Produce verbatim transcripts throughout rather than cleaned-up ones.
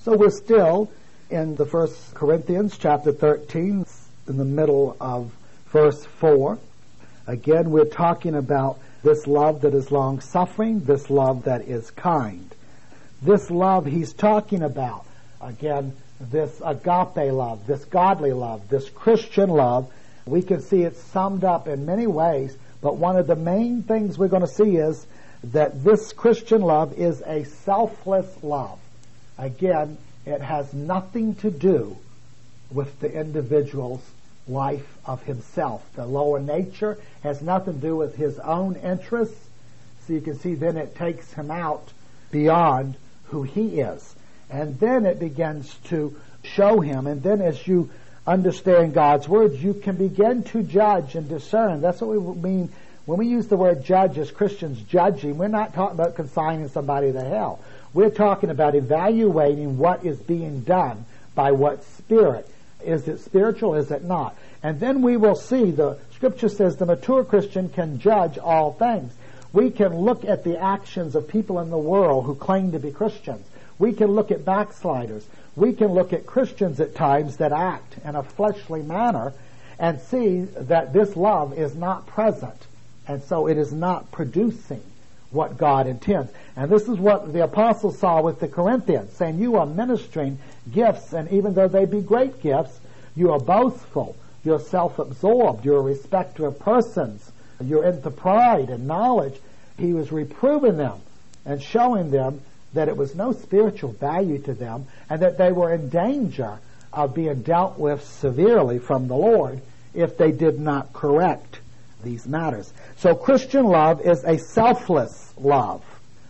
So we're still in the First Corinthians chapter thirteen, in the middle of verse four. Again, we're talking about this love that is long-suffering, this love that is kind. This love he's talking about, again, this agape love, this godly love, this Christian love. We can see it summed up in many ways, but one of the main things we're going to see is that this Christian love is a selfless love. Again, it has nothing to do with the individual's life of himself. The lower nature has nothing to do with his own interests. So you can see then it takes him out beyond who he is. And then it begins to show him. And then as you understand God's words, you can begin to judge and discern. That's what we mean when we use the word judge as Christians, judging. We're not talking about consigning somebody to hell. We're talking about evaluating what is being done by what spirit. Is it spiritual? Is it not? And then we will see, the Scripture says the mature Christian can judge all things. We can look at the actions of people in the world who claim to be Christians. We can look at backsliders. We can look at Christians at times that act in a fleshly manner and see that this love is not present. And so it is not producing what God intends. And this is what the apostle saw with the Corinthians, saying you are ministering gifts, and even though they be great gifts, you are boastful, you're self-absorbed, you're a respecter of persons, you're into pride and knowledge. He was reproving them and showing them that it was no spiritual value to them and that they were in danger of being dealt with severely from the Lord if they did not correct these matters. So Christian love is a selfless love.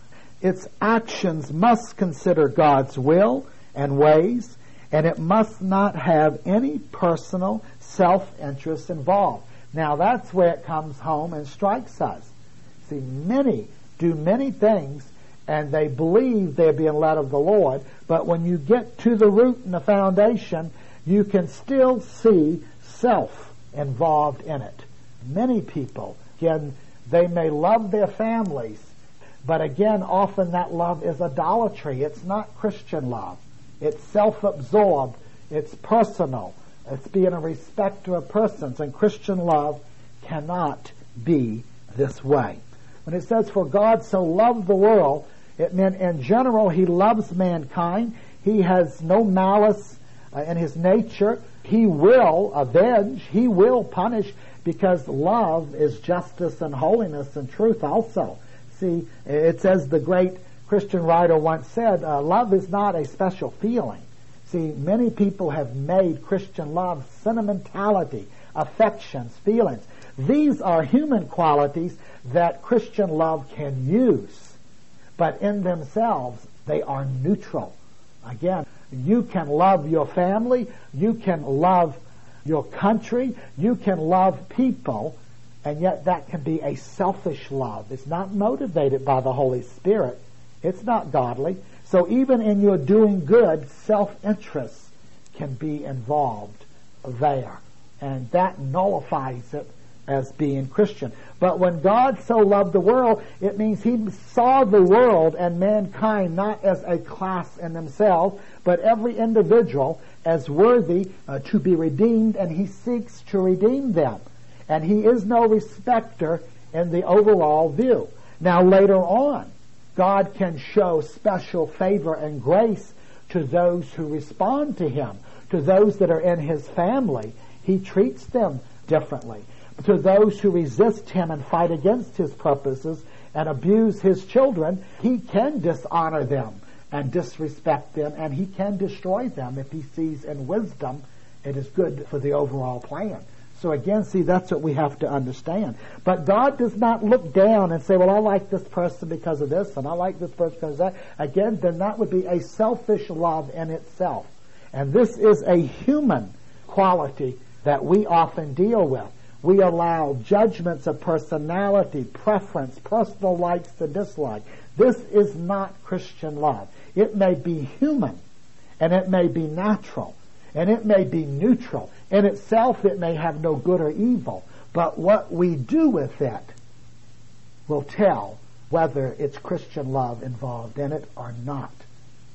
Its actions must consider God's will and ways, and it must not have any personal self-interest involved. Now that's where it comes home and strikes us. See, many do many things and they believe they're being led of the Lord, but when you get to the root and the foundation, you can still see self involved in it. Many people, again, they may love their families, but again, often that love is idolatry. It's not Christian love. It's self-absorbed. It's personal. It's being a respecter of persons, and Christian love cannot be this way. When it says, for God so loved the world, it meant in general he loves mankind. He has no malice uh, in his nature. He will avenge. He will punish, because love is justice and holiness and truth also. See, it says, the great Christian writer once said, uh, love is not a special feeling. See, many people have made Christian love sentimentality, affections, feelings. These are human qualities that Christian love can use, but in themselves they are neutral. Again, you can love your family, you can love your country, you can love people, and yet that can be a selfish love. It's not motivated by the Holy Spirit. It's not godly. So even in your doing good, self-interest can be involved there. And that nullifies it as being Christian. But when God so loved the world, it means he saw the world and mankind not as a class in themselves, but every individual as worthy uh, to be redeemed, and he seeks to redeem them. And he is no respecter in the overall view. Now later on, God can show special favor and grace to those who respond to him, to those that are in his family. He treats them differently. To those who resist him and fight against his purposes and abuse his children, he can dishonor them and disrespect them, and he can destroy them if he sees in wisdom it is good for the overall plan. So again, see, that's what we have to understand. But God does not look down and say, well, I like this person because of this, and I like this person because of that. Again, then that would be a selfish love in itself. And this is a human quality that we often deal with. We allow judgments of personality, preference, personal likes to dislike. This is not Christian love. It may be human, and it may be natural, and it may be neutral. In itself, it may have no good or evil, but what we do with it will tell whether it's Christian love involved in it or not.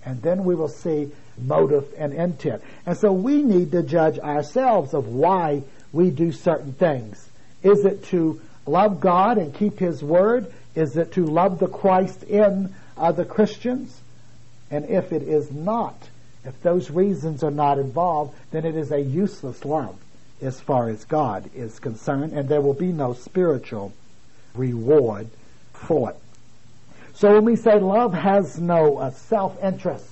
And then we will see motive and intent. And so we need to judge ourselves of why we do certain things. Is it to love God and keep His Word? Is it to love the Christ in other Christians? And if it is not, if those reasons are not involved, then it is a useless love as far as God is concerned, and there will be no spiritual reward for it. So when we say love has no uh, self-interest,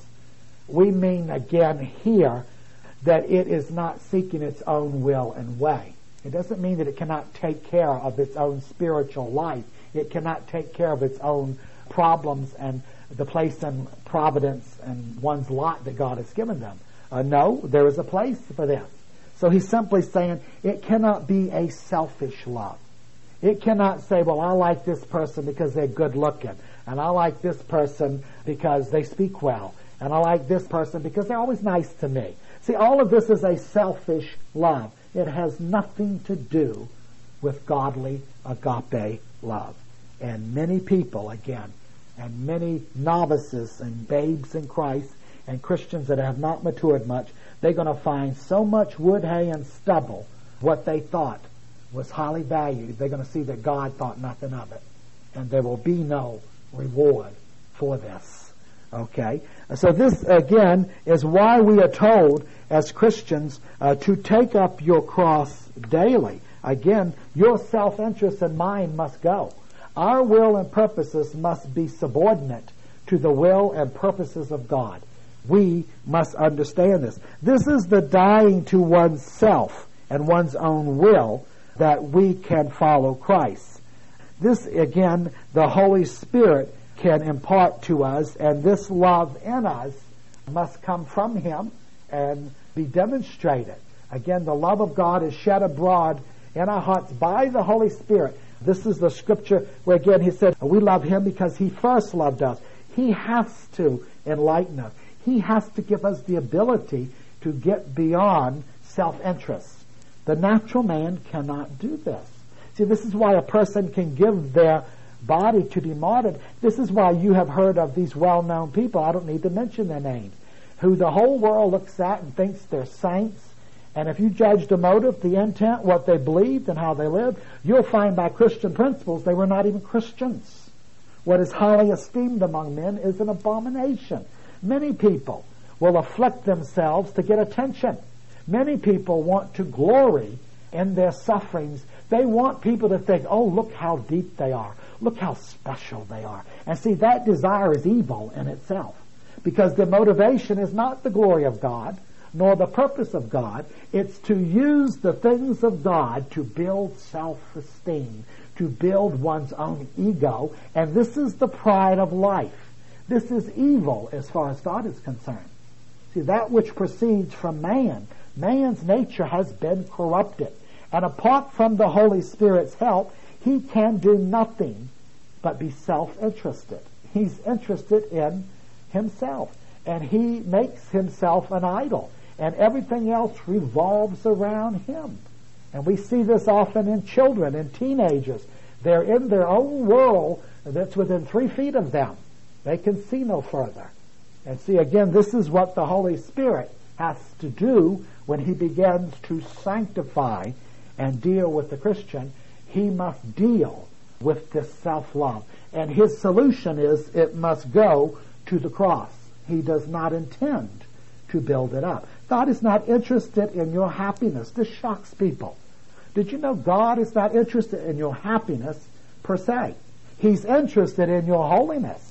we mean again here that it is not seeking its own will and way. It doesn't mean that it cannot take care of its own spiritual life. It cannot take care of its own problems and the place and providence and one's lot that God has given them. Uh, no, there is a place for this. So he's simply saying it cannot be a selfish love. It cannot say, well, I like this person because they're good looking, and I like this person because they speak well, and I like this person because they're always nice to me. See, all of this is a selfish love. It has nothing to do with godly agape love. And many people, again, and many novices and babes in Christ and Christians that have not matured much, they're going to find so much wood, hay, and stubble, what they thought was highly valued. They're going to see that God thought nothing of it. And there will be no reward for this. Okay? So this, again, is why we are told as Christians uh, to take up your cross daily. Again, your self-interest and mine must go. Our will and purposes must be subordinate to the will and purposes of God. We must understand this. This is the dying to oneself and one's own will that we can follow Christ. This, again, the Holy Spirit can impart to us, and this love in us must come from Him and be demonstrated. Again, the love of God is shed abroad in our hearts by the Holy Spirit. This is the scripture where, again, he said, we love Him because He first loved us. He has to enlighten us. He has to give us the ability to get beyond self-interest. The natural man cannot do this. See, this is why a person can give their body to be martyred. This is why you have heard of these well-known people, I don't need to mention their names, who the whole world looks at and thinks they're saints. And if you judge the motive, the intent, what they believed and how they lived, you'll find by Christian principles they were not even Christians. What is highly esteemed among men is an abomination. Many people will afflict themselves to get attention. Many people want to glory in their sufferings. They want people to think, oh, look how deep they are. Look how special they are. And see, that desire is evil in itself, because the motivation is not the glory of God, nor the purpose of God. It's to use the things of God to build self-esteem, to build one's own ego, and this is the pride of life. This is evil as far as God is concerned. See, that which proceeds from man, man's nature has been corrupted. And apart from the Holy Spirit's help, he can do nothing but be self-interested. He's interested in himself. And he makes himself an idol. And everything else revolves around him. And we see this often in children and teenagers. They're in their own world that's within three feet of them. They can see no further. And see, again, this is what the Holy Spirit has to do when He begins to sanctify and deal with the Christian. He must deal with this self-love. And His solution is it must go to the cross. He does not intend to build it up. God is not interested in your happiness. This shocks people. Did you know God is not interested in your happiness per se? He's interested in your holiness.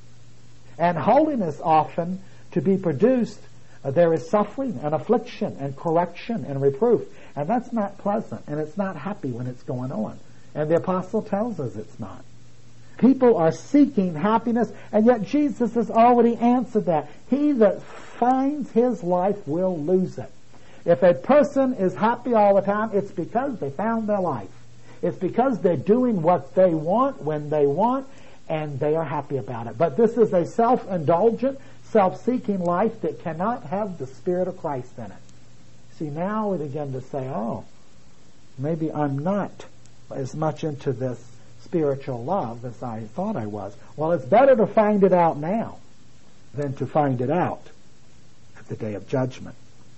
And holiness often, to be produced, uh, there is suffering and affliction and correction and reproof. And that's not pleasant, and it's not happy when it's going on. And the apostle tells us it's not. People are seeking happiness, and yet Jesus has already answered that. He that finds his life will lose it. If a person is happy all the time, it's because they found their life. It's because they're doing what they want when they want, and they are happy about it. But this is a self-indulgent, self-seeking life that cannot have the Spirit of Christ in it. See, now we begin to say, oh, maybe I'm not as much into this spiritual love as I thought I was. Well, it's better to find it out now than to find it out at the day of judgment.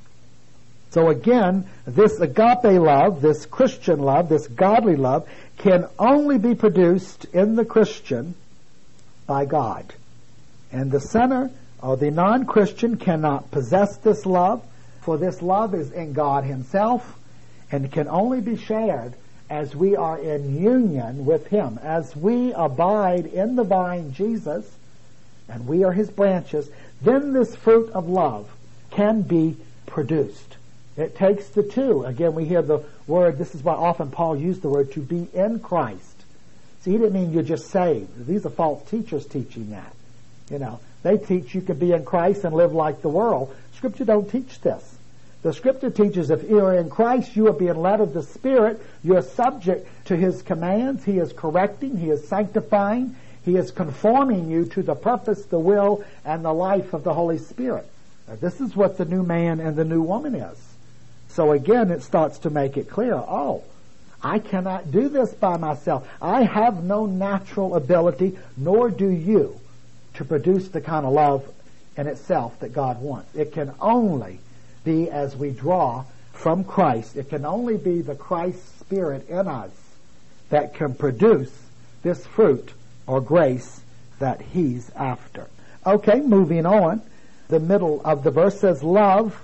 So again, this agape love, this Christian love, this godly love, can only be produced in the Christian by God. And the sinner or the non-Christian cannot possess this love, for this love is in God Himself and can only be shared as we are in union with Him. As we abide in the vine, Jesus, and we are His branches, then this fruit of love can be produced. It takes the two. Again, we hear the word, this is why often Paul used the word, to be in Christ. See, he didn't mean you're just saved. These are false teachers teaching that. You know, they teach you can be in Christ and live like the world. Scripture don't teach this. The Scripture teaches if you are in Christ, you are being led of the Spirit. You are subject to His commands. He is correcting. He is sanctifying. He is conforming you to the purpose, the will, and the life of the Holy Spirit. Now, this is what the new man and the new woman is. So again, it starts to make it clear, oh, I cannot do this by myself. I have no natural ability, nor do you, to produce the kind of love in itself that God wants. It can only be as we draw from Christ. It can only be the Christ Spirit in us that can produce this fruit or grace that He's after. Okay, moving on. The middle of the verse says, love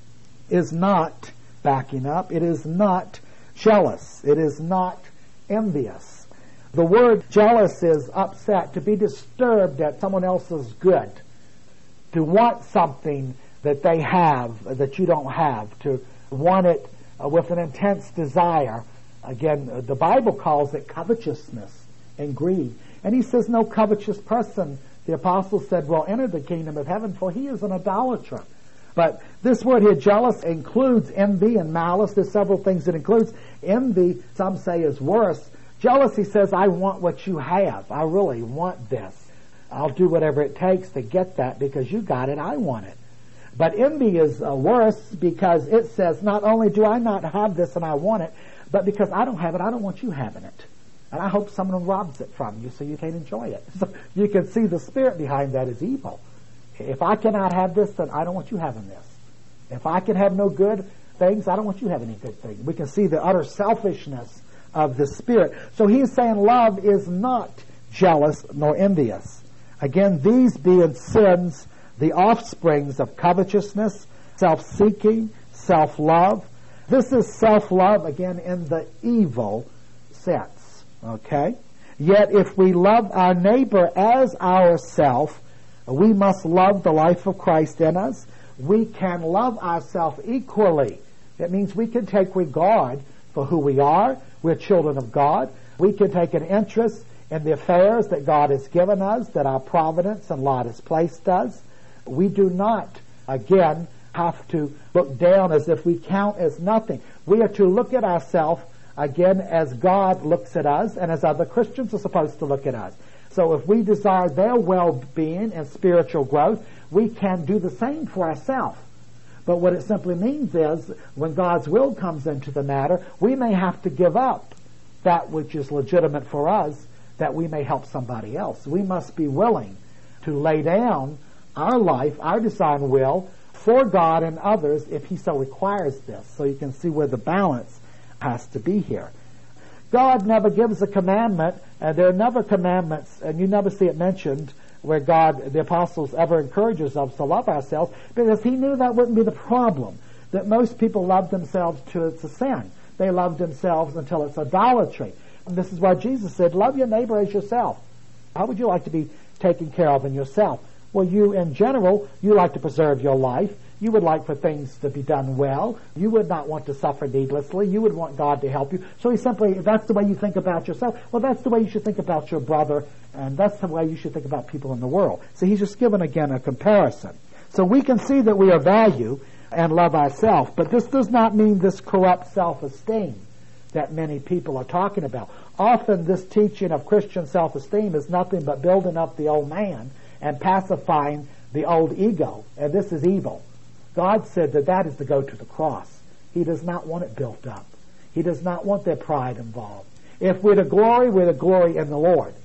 is not, backing up, it is not jealous. It is not envious. The word jealous is upset, to be disturbed at someone else's good, to want something that they have that you don't have, to want it uh, with an intense desire. Again, uh, the Bible calls it covetousness and greed. And he says no covetous person, the apostle said, will enter the kingdom of heaven, for he is an idolater. But this word here, jealous, includes envy and malice. There's several things it includes. Envy, some say, is worse. Jealousy says, I want what you have. I really want this. I'll do whatever it takes to get that because you got it, I want it. But envy is uh, worse because it says, not only do I not have this and I want it, but because I don't have it, I don't want you having it. And I hope someone robs it from you so you can't enjoy it. So you can see the spirit behind that is evil. If I cannot have this, then I don't want you having this. If I can have no good things, I don't want you having any good things. We can see the utter selfishness of the spirit. So he's saying love is not jealous nor envious. Again, these being sins, the offsprings of covetousness, self-seeking, self-love. This is self-love, again, in the evil sense. Okay? Yet if we love our neighbor as ourself, we must love the life of Christ in us. We can love ourselves equally. It means we can take regard for who we are. We're children of God. We can take an interest in the affairs that God has given us, that our providence and lot has placed us. We do not, again, have to look down as if we count as nothing. We are to look at ourselves, again, as God looks at us and as other Christians are supposed to look at us. So if we desire their well-being and spiritual growth, we can do the same for ourselves. But what it simply means is, when God's will comes into the matter, we may have to give up that which is legitimate for us, that we may help somebody else. We must be willing to lay down our life, our desire and will, for God and others if He so requires this. So you can see where the balance has to be here. God never gives a commandment, and there are never commandments, and you never see it mentioned where God, the apostles, ever encourages us to love ourselves, because He knew that wouldn't be the problem, that most people love themselves till it's a sin. They love themselves until it's idolatry. And this is why Jesus said, love your neighbor as yourself. How would you like to be taken care of in yourself? Well, you, in general, you like to preserve your life. You would like for things to be done well. You would not want to suffer needlessly. You would want God to help you. So he simply, that's the way you think about yourself. Well, that's the way you should think about your brother, and that's the way you should think about people in the world. So he's just given, again, a comparison. So we can see that we are value and love ourselves, but this does not mean this corrupt self-esteem that many people are talking about. Often this teaching of Christian self-esteem is nothing but building up the old man and pacifying the old ego, and this is evil. God said that that is to go to the cross. He does not want it built up. He does not want their pride involved. If we're to glory, we're to glory in the Lord.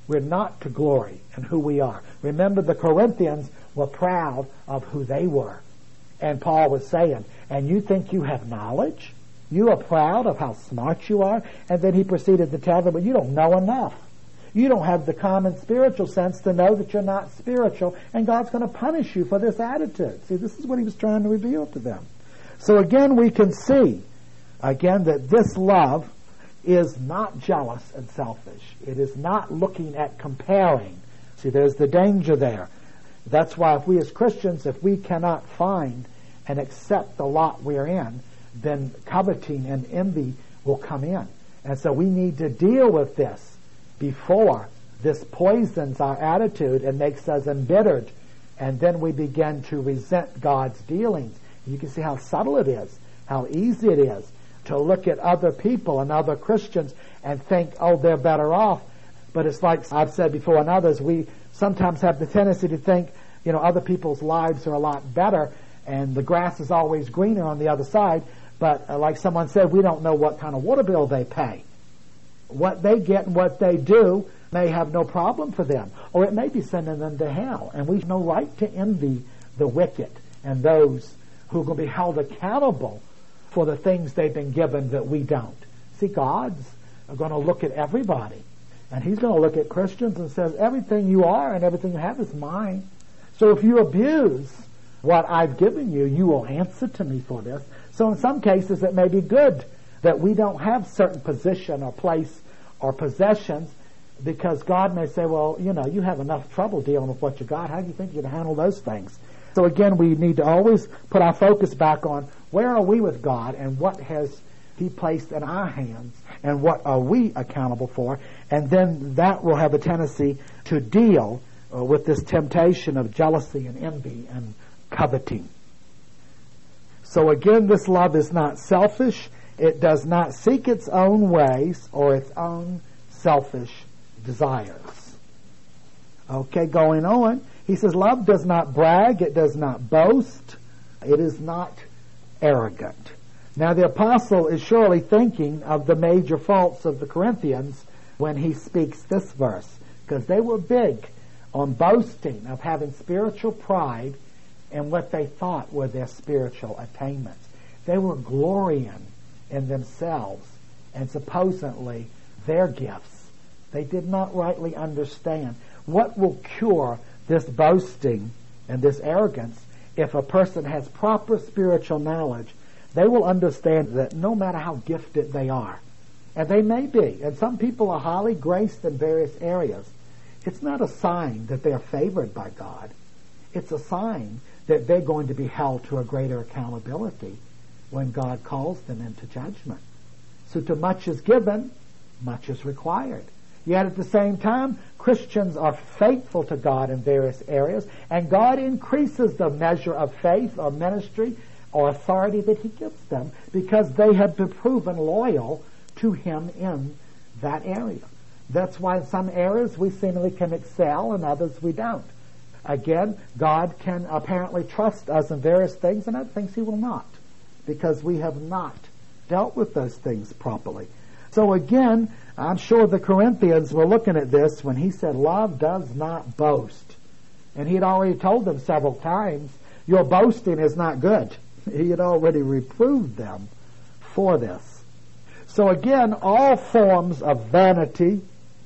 We're not to glory in who we are. Remember, the Corinthians were proud of who they were. And Paul was saying, and you think you have knowledge? You are proud of how smart you are? And then he proceeded to tell them, but you don't know enough. You don't have the common spiritual sense to know that you're not spiritual, and God's going to punish you for this attitude. See, this is what he was trying to reveal to them. So again, we can see, again, that this love is not jealous and selfish. It is not looking at comparing. See, there's the danger there. That's why if we as Christians, if we cannot find and accept the lot we're in, then coveting and envy will come in. And so we need to deal with this before this poisons our attitude and makes us embittered. And then we begin to resent God's dealings. You can see how subtle it is, how easy it is to look at other people and other Christians and think, oh, they're better off. But it's like I've said before and others, we sometimes have the tendency to think, you know, other people's lives are a lot better and the grass is always greener on the other side. But uh, like someone said, we don't know what kind of water bill they pay. What they get and what they do may have no problem for them, or it may be sending them to hell. And we have no right to envy the wicked and those who are going to be held accountable for the things they've been given that we don't. See, God's going to look at everybody, and he's going to look at Christians and says, everything you are and everything you have is mine. So if you abuse what I've given you, you will answer to me for this. So in some cases it may be good that we don't have certain position or place or possessions, because God may say, well, you know, you have enough trouble dealing with what you got. How do you think you'd handle those things? So again, we need to always put our focus back on where are we with God and what has he placed in our hands and what are we accountable for. And then that will have a tendency to deal uh, with this temptation of jealousy and envy and coveting. So again, this love is not selfish. It does not seek its own ways or its own selfish desires. Okay, going on. He says, love does not brag. It does not boast. It is not arrogant. Now, the apostle is surely thinking of the major faults of the Corinthians when he speaks this verse, because they were big on boasting of having spiritual pride in what they thought were their spiritual attainments. They were glorying in themselves and supposedly their gifts. They did not rightly understand what will cure this boasting and this arrogance. If a person has proper spiritual knowledge, they will understand that no matter how gifted they are, and they may be, and some people are highly graced in various areas, it's not a sign that they're favored by God. It's a sign that they're going to be held to a greater accountability when God calls them into judgment. So to much is given, much is required. Yet at the same time, Christians are faithful to God in various areas, and God increases the measure of faith or ministry or authority that he gives them because they have been proven loyal to him in that area. That's why in some areas we seemingly can excel and others we don't. Again, God can apparently trust us in various things, and other things he will not, because we have not dealt with those things properly. So again, I'm sure the Corinthians were looking at this when he said, love does not boast. And he had already told them several times, your boasting is not good. He had already reproved them for this. So again, all forms of vanity,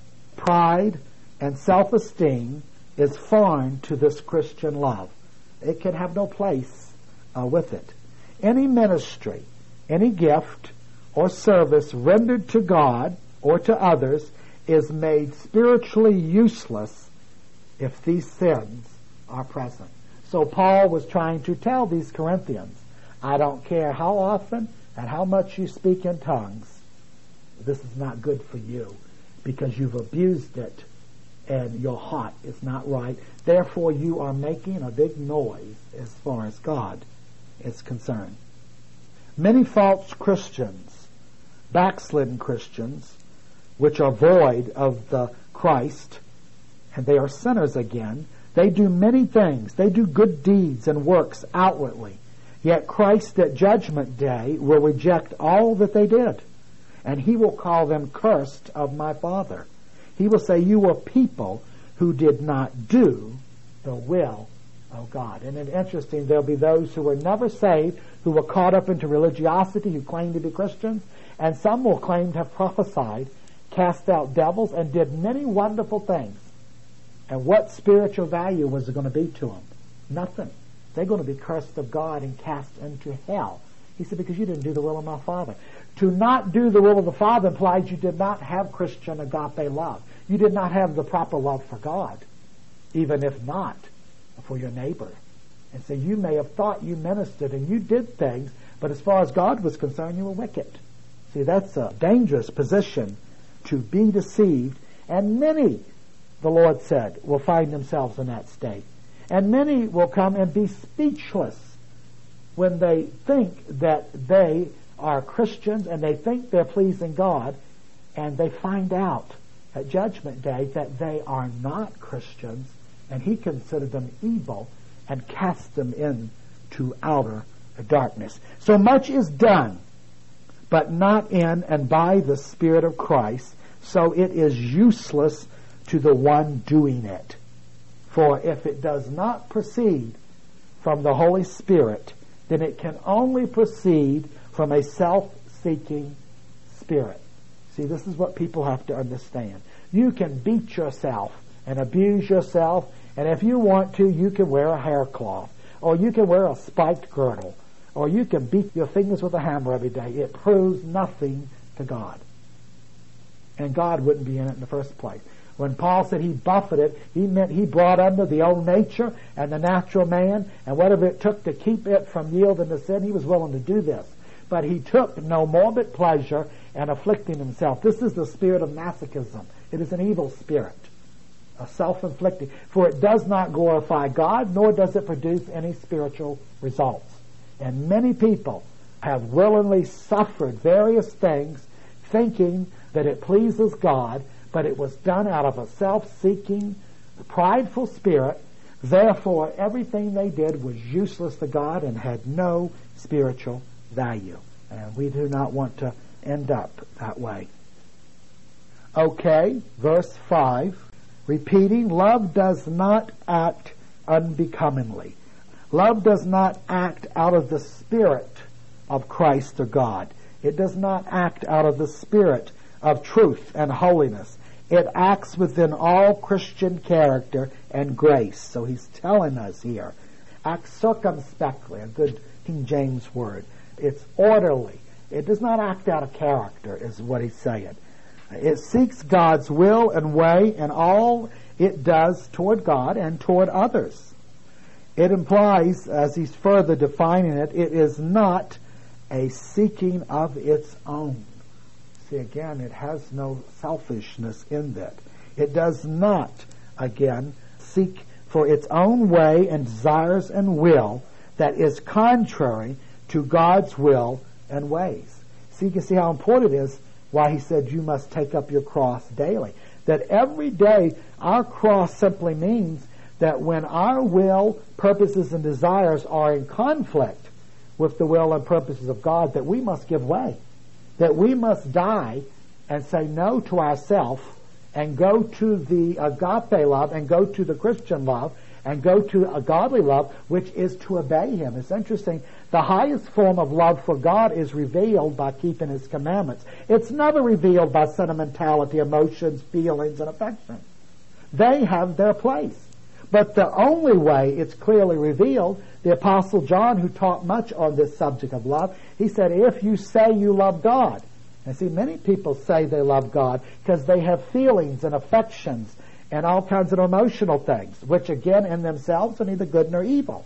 pride, and self-esteem is foreign to this Christian love. It can have no place uh, with it. Any ministry, any gift, or service rendered to God or to others is made spiritually useless if these sins are present. So Paul was trying to tell these Corinthians, I don't care how often and how much you speak in tongues, this is not good for you because you've abused it and your heart is not right. Therefore you are making a big noise as far as God is concerned. Many false Christians, backslidden Christians, which are void of the Christ, and they are sinners again, they do many things. They do good deeds and works outwardly. Yet Christ at Judgment Day will reject all that they did, and he will call them cursed of my Father. He will say, you were people who did not do the will of God. And it's interesting, there'll be those who were never saved, who were caught up into religiosity, who claim to be Christians, and some will claim to have prophesied, cast out devils, and did many wonderful things. And what spiritual value was it going to be to them? Nothing. They're going to be cursed of God and cast into hell. He said, because you didn't do the will of my Father. To not do the will of the Father implies you did not have Christian agape love. You did not have the proper love for God, even if not for your neighbor. And so you may have thought you ministered and you did things, but as far as God was concerned, you were wicked. See, that's a dangerous position to be deceived, and many, the Lord said, will find themselves in that state. And many will come and be speechless when they think that they are Christians and they think they're pleasing God, and they find out at Judgment Day that they are not Christians, and He considered them evil and cast them into outer darkness. So much is done, but not in and by the Spirit of Christ, so it is useless to the one doing it. For if it does not proceed from the Holy Spirit, then it can only proceed from a self-seeking spirit. See, this is what people have to understand. You can beat yourself and abuse yourself, and if you want to, you can wear a hair cloth, or you can wear a spiked girdle, or you can beat your fingers with a hammer every day. It proves nothing to God. And God wouldn't be in it in the first place. When Paul said he buffeted, he meant he brought under the old nature and the natural man, and whatever it took to keep it from yielding to sin, he was willing to do this. But he took no morbid pleasure in afflicting himself. This is the spirit of masochism. It is an evil spirit, a self-inflicting. For it does not glorify God, nor does it produce any spiritual results. And many people have willingly suffered various things, thinking that it pleases God, but it was done out of a self-seeking, prideful spirit. Therefore, everything they did was useless to God and had no spiritual value. And we do not want to end up that way. Okay, verse five, repeating, love does not act unbecomingly. Love does not act out of the spirit of Christ or God. It does not act out of the spirit of truth and holiness. It acts within all Christian character and grace. So he's telling us here, act circumspectly, a good King James word. It's orderly. It does not act out of character, is what he's saying. It seeks God's will and way in all it does toward God and toward others. It implies, as he's further defining it, it is not a seeking of its own. See, again, it has no selfishness in that. It does not, again, seek for its own way and desires and will that is contrary to God's will and ways. See, you can see how important it is why he said you must take up your cross daily. That every day our cross simply means that when our will, purposes, and desires are in conflict with the will and purposes of God, that we must give way. That we must die and say no to ourselves and go to the agape love and go to the Christian love and go to a godly love, which is to obey Him. It's interesting. The highest form of love for God is revealed by keeping His commandments. It's never revealed by sentimentality, emotions, feelings, and affection. They have their place. But the only way it's clearly revealed, the Apostle John, who taught much on this subject of love, he said, if you say you love God. And see, many people say they love God because they have feelings and affections and all kinds of emotional things, which again in themselves are neither good nor evil.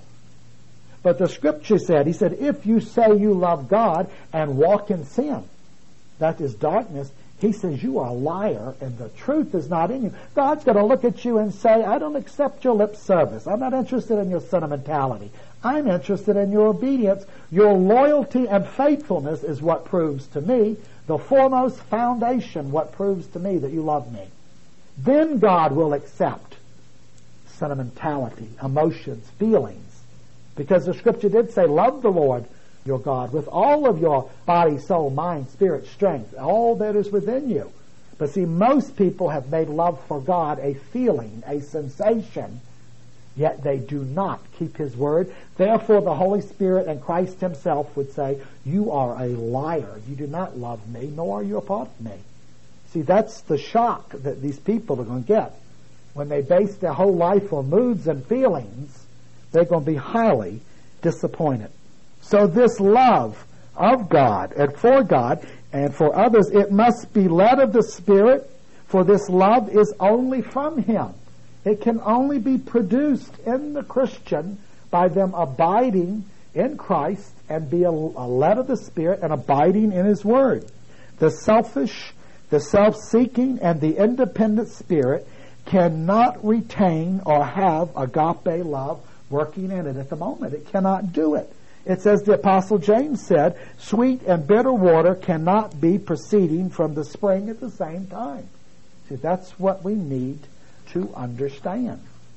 But the Scripture said, he said, if you say you love God and walk in sin, that is darkness, he says you are a liar and the truth is not in you. God's going to look at you and say, I don't accept your lip service. I'm not interested in your sentimentality. I'm interested in your obedience. Your loyalty and faithfulness is what proves to me, the foremost foundation, what proves to me that you love me. Then God will accept sentimentality, emotions, feelings. Because the Scripture did say, love the Lord your God with all of your body, soul, mind, spirit, strength, all that is within you. But see, most people have made love for God a feeling, a sensation, yet they do not keep His word. Therefore, the Holy Spirit and Christ Himself would say, you are a liar. You do not love me, nor are you a part of me. See, that's the shock that these people are going to get. When they base their whole life on moods and feelings, they're going to be highly disappointed. So this love of God and for God and for others, it must be led of the Spirit, for this love is only from Him. It can only be produced in the Christian by them abiding in Christ and be a, a led of the Spirit and abiding in His Word. The selfish, the self-seeking, and the independent spirit cannot retain or have agape love working in it at the moment. It cannot do it. It's as the Apostle James said, sweet and bitter water cannot be proceeding from the spring at the same time. See, that's what we need to understand.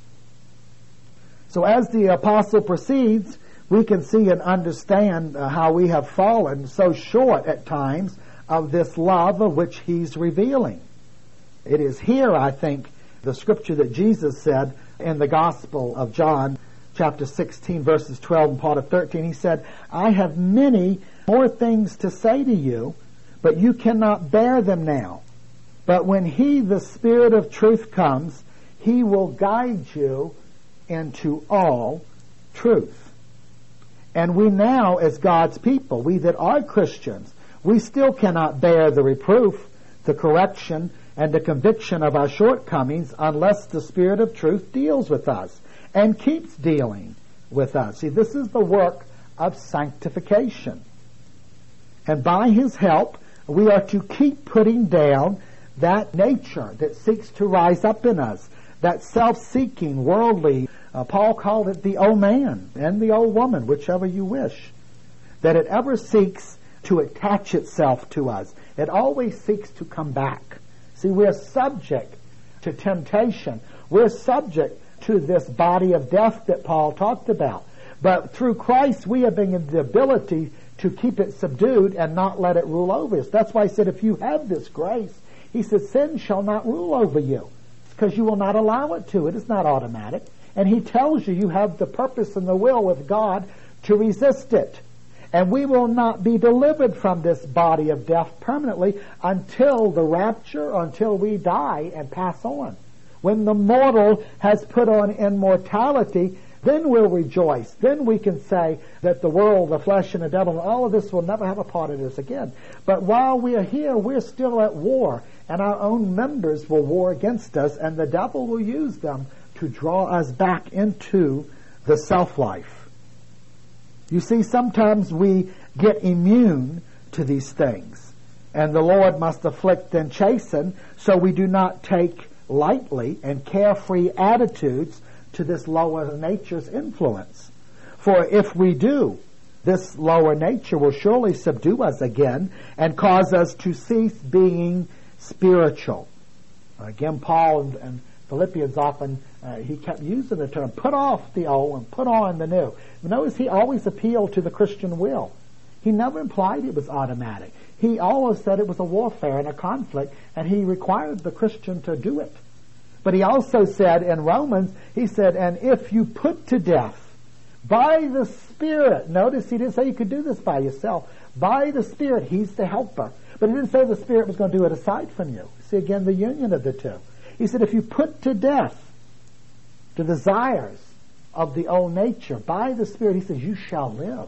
So as the Apostle proceeds, we can see and understand uh, how we have fallen so short at times of this love of which he's revealing. It is here, I think, the scripture that Jesus said in the Gospel of John, chapter sixteen, verses twelve and part of thirteen, he said, I have many more things to say to you, but you cannot bear them now. But when He, the Spirit of truth, comes, He will guide you into all truth. And we now, as God's people, we that are Christians, we still cannot bear the reproof, the correction, and the conviction of our shortcomings unless the Spirit of truth deals with us and keeps dealing with us. See, this is the work of sanctification. And by His help, we are to keep putting down that nature that seeks to rise up in us, that self-seeking, worldly, uh, Paul called it the old man and the old woman, whichever you wish, that it ever seeks to attach itself to us. It always seeks to come back. See, we're subject to temptation. We're subject to this body of death that Paul talked about. But through Christ, we have been given the ability to keep it subdued and not let it rule over us. That's why he said, if you have this grace, he said, sin shall not rule over you, because you will not allow it to. It is not automatic. And he tells you you have the purpose and the will with God to resist it. And we will not be delivered from this body of death permanently until the rapture, until we die and pass on. When the mortal has put on immortality, then we'll rejoice. Then we can say that the world, the flesh, and the devil, and all of this will never have a part of this again. But while we are here, we're still at war, and our own members will war against us, and the devil will use them to draw us back into the self-life. You see, sometimes we get immune to these things, and the Lord must afflict and chasten, so we do not take lightly and carefree attitudes to this lower nature's influence. For if we do, this lower nature will surely subdue us again and cause us to cease being spiritual. Again, Paul and, and Philippians often, uh, he kept using the term, put off the old and put on the new. Notice he always appealed to the Christian will. He never implied it was automatic. He always said it was a warfare and a conflict, and he required the Christian to do it. But he also said in Romans, he said, and if you put to death by the Spirit, notice he didn't say you could do this by yourself. By the Spirit, He's the helper. But he didn't say the Spirit was going to do it aside from you. See, again, the union of the two. He said, if you put to death the desires of the old nature by the Spirit, he says, you shall live.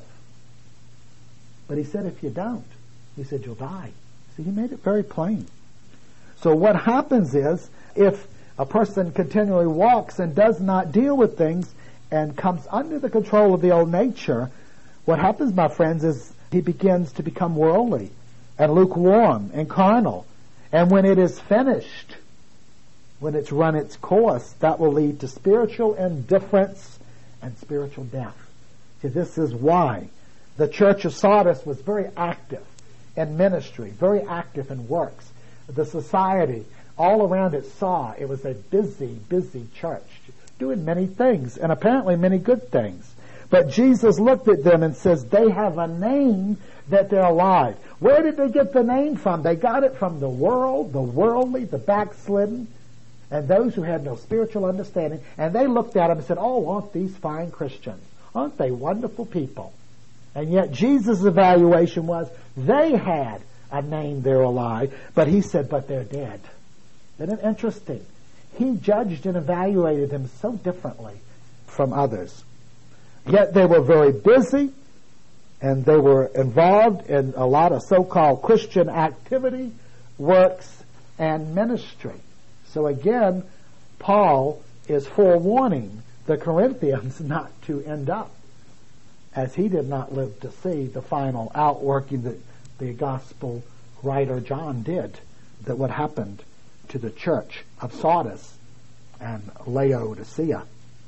But he said, if you don't, he said, you'll die. See, he made it very plain. So what happens is, if a person continually walks and does not deal with things and comes under the control of the old nature, what happens, my friends, is he begins to become worldly and lukewarm and carnal. And when it is finished, when it's run its course, that will lead to spiritual indifference and spiritual death. See, this is why the church of Sardis was very active in ministry, very active in works. The society all around it saw it was a busy, busy church, doing many things, and apparently many good things. But Jesus looked at them and says, they have a name that they're alive. Where did they get the name from? They got it from the world, the worldly, the backslidden, and those who had no spiritual understanding. And they looked at them and said, oh, aren't these fine Christians? Aren't they wonderful people? And yet Jesus' evaluation was they had a name, they're alive. But he said, but they're dead. Isn't it interesting? He judged and evaluated them so differently from others. Yet they were very busy, and they were involved in a lot of so-called Christian activity, works, and ministry. So again, Paul is forewarning the Corinthians not to end up as he did not live to see the final outworking that the gospel writer John did, that what happened to the church of Sardis and Laodicea.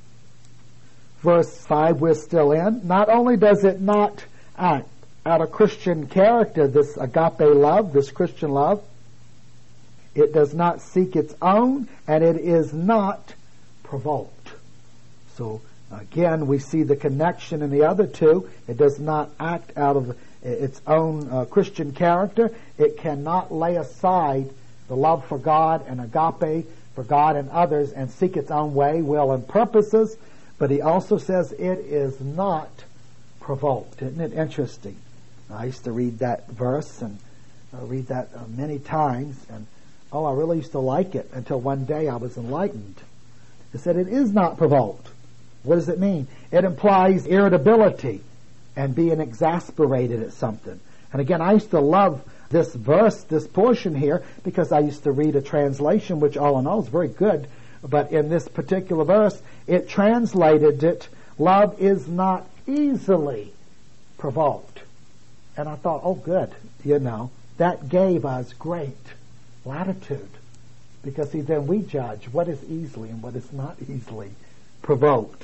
Verse five we're still in. Not only does it not act out of Christian character, this agape love, this Christian love, it does not seek its own, and it is not provoked. So again, we see the connection in the other two. It does not act out of its own uh, Christian character. It cannot lay aside the love for God and agape for God and others and seek its own way, will, and purposes. But he also says it is not provoked. Isn't it interesting? I used to read that verse and uh, read that uh, many times, and oh, I really used to like it until one day I was enlightened. It said it is not provoked. What does it mean? It implies irritability and being exasperated at something. And again, I used to love this verse, this portion here, because I used to read a translation, which all in all is very good. But in this particular verse, it translated it, love is not easily provoked. And I thought, oh, good, you know, that gave us great latitude. Because, see, then we judge what is easily and what is not easily provoked.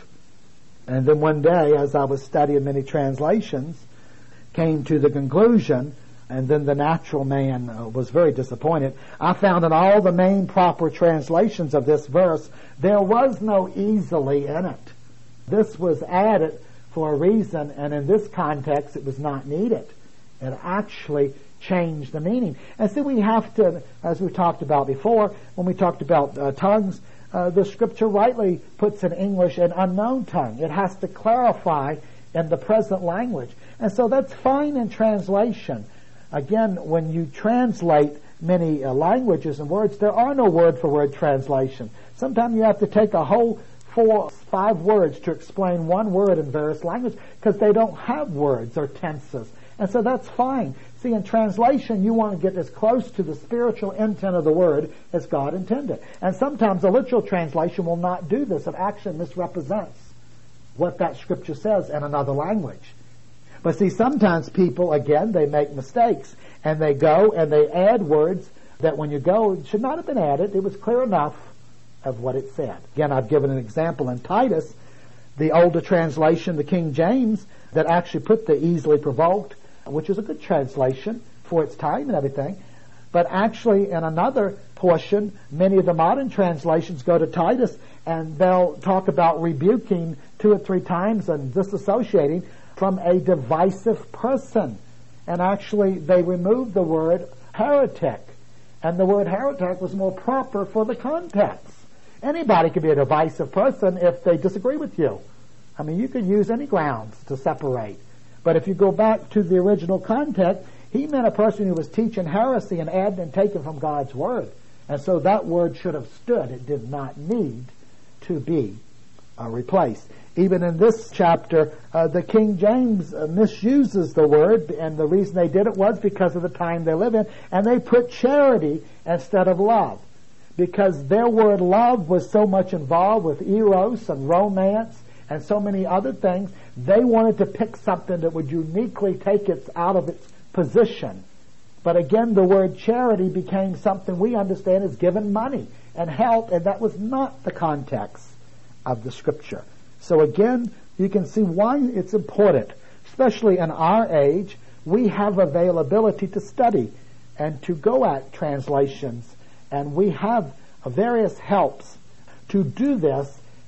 And then one day, as I was studying many translations, came to the conclusion, and then the natural man uh, was very disappointed. I found in all the main proper translations of this verse, there was no easily in it. This was added for a reason, and in this context, it was not needed. It actually changed the meaning. And so we have to, as we talked about before, when we talked about uh, tongues, uh, the Scripture rightly puts in English an unknown tongue. It has to clarify in the present language. And so that's fine in translation. Again, when you translate many uh, languages and words, there are no word-for-word translation. Sometimes you have to take a whole four, five words to explain one word in various languages because they don't have words or tenses. And so that's fine. See, in translation, you want to get as close to the spiritual intent of the word as God intended. And sometimes a literal translation will not do this. It actually misrepresents what that scripture says in another language. But see, sometimes people, again, they make mistakes, and they go and they add words that when you go, it should not have been added. It was clear enough of what it said. Again, I've given an example in Titus, the older translation, the King James, that actually put the easily provoked, which is a good translation for its time and everything. But actually, in another portion, many of the modern translations go to Titus, and they'll talk about rebuking two or three times and disassociating from a divisive person. And actually, they removed the word heretic. And the word heretic was more proper for the context. Anybody could be a divisive person if they disagree with you. I mean, you could use any grounds to separate. But if you go back to the original context, he meant a person who was teaching heresy and adding and taking from God's word. And so that word should have stood. It did not need to be uh, replaced. Even in this chapter, uh, the King James uh, misuses the word, and the reason they did it was because of the time they live in, and they put charity instead of love. Because their word love was so much involved with eros and romance and so many other things, they wanted to pick something that would uniquely take it out of its position. But again, the word charity became something we understand as giving money and help, and that was not the context of the Scripture. So again, you can see why it's important, especially in our age. We have availability to study and to go at translations, and we have various helps to do this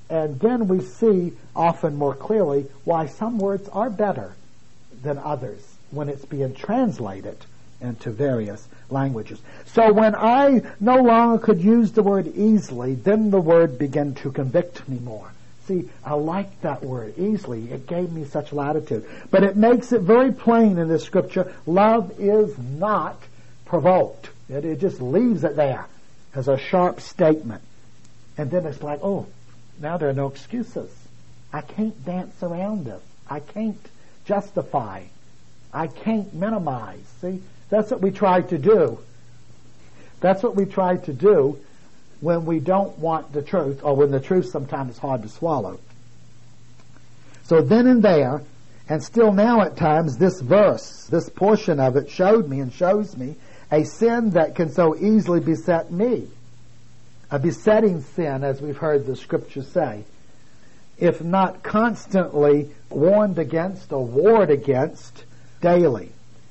And then we see often more clearly why some words are better than others when it's being translated into various languages. So when I no longer could use the word easily, then the word began to convict me more. See, I like that word, easily. It gave me such latitude. But it makes it very plain in this scripture, love is not provoked. It, it just leaves it there as a sharp statement. And then it's like, oh, now there are no excuses. I can't dance around this. I can't justify. I can't minimize. See, that's what we try to do. That's what we try to do when we don't want the truth, or when the truth sometimes is hard to swallow. So then and there, and still now at times, this verse, this portion of it showed me and shows me a sin that can so easily beset me. A besetting sin, as we've heard the scripture say, if not constantly warned against or warred against daily.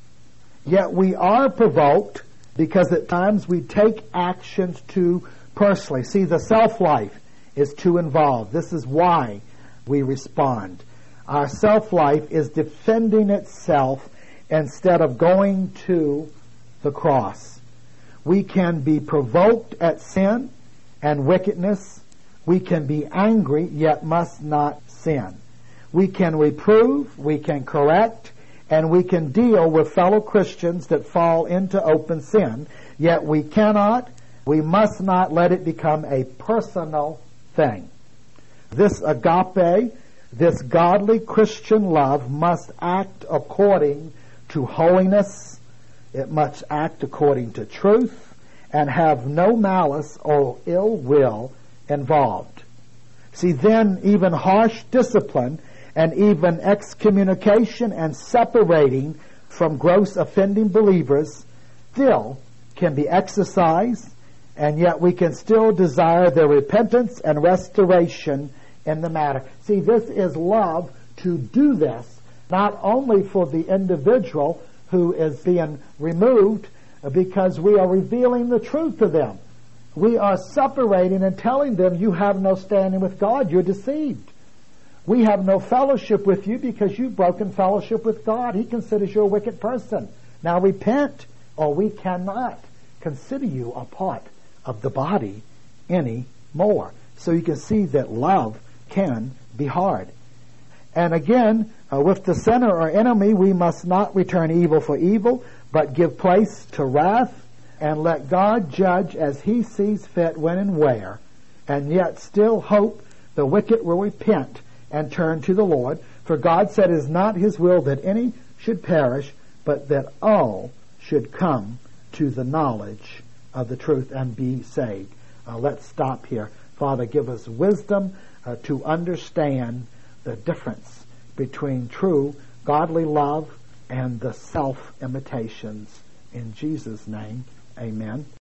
Yet we are provoked because at times we take actions too personally. See, the self-life is too involved. This is why we respond. Our self-life is defending itself instead of going to the cross. We can be provoked at sin and wickedness. We can be angry, yet must not sin. We can reprove, we can correct, and we can deal with fellow Christians that fall into open sin, yet we cannot, we must not let it become a personal thing. This agape, this godly Christian love must act according to holiness. It must act according to truth and have no malice or ill will involved. See, then even harsh discipline and even excommunication and separating from gross offending believers still can be exercised, and yet we can still desire their repentance and restoration in the matter. See, this is love to do this, not only for the individual who is being removed, because we are revealing the truth to them. We are separating and telling them, you have no standing with God, you're deceived. We have no fellowship with you because you've broken fellowship with God. He considers you a wicked person. Now repent, or we cannot consider you a part of the body anymore. So you can see that love can be hard. And again, uh, with the sinner or enemy, we must not return evil for evil, but give place to wrath, and let God judge as he sees fit when and where, and yet still hope the wicked will repent and turn to the Lord. For God said it is not his will that any should perish, but that all should come to the knowledge of the truth and be saved. Uh, let's stop here. Father, give us wisdom uh, to understand the difference between true godly love and the self-imitations. In Jesus' name, amen.